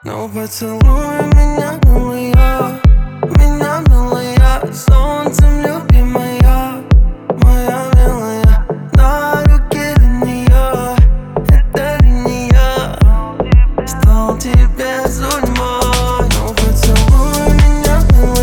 Ну поцелуй меня, милая, солнцем любимая, моя милая. На руке линия, это линия, стал тебе судьбой. Ну поцелуй меня,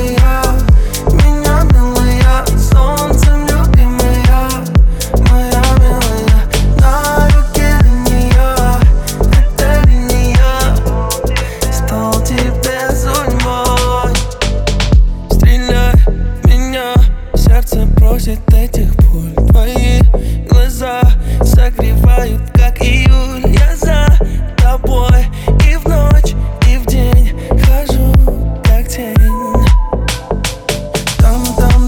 милая, солнцем любимая, моя милая. На руке линия, это линия, стал тебе судьбой. Стреляй в меня, сердце просит этих пуль. Твои глаза согревают, как июль. Я за тобой и в ночь, и в день хожу, как тень. Там,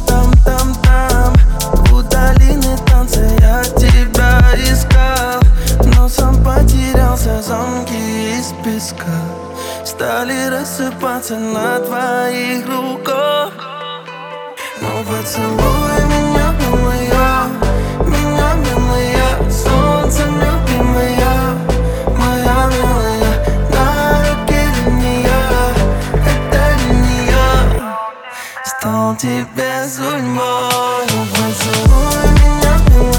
у долины танца я тебя искал, но сам потерялся. Замки из песка стали рассыпаться на твоих руках. Ну поцелуй меня, милая, солнцем любимая, моя милая. На руке линия, это линия, стал тебе судьбой. Ну поцелуй меня,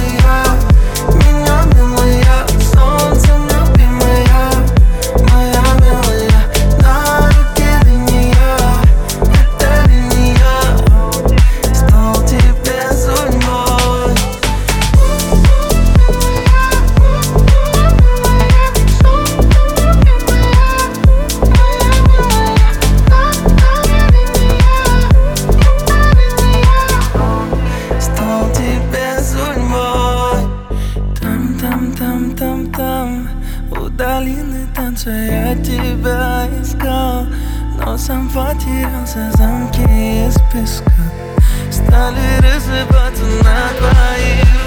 милая, солнцем любимая, моя милая. На руке линия, это линия, стал тебе судьбой. Стал тебе судьбой. Там, у долины танца я тебя искал, но сам потерялся. Замки из песка стали рассыпаться на твоих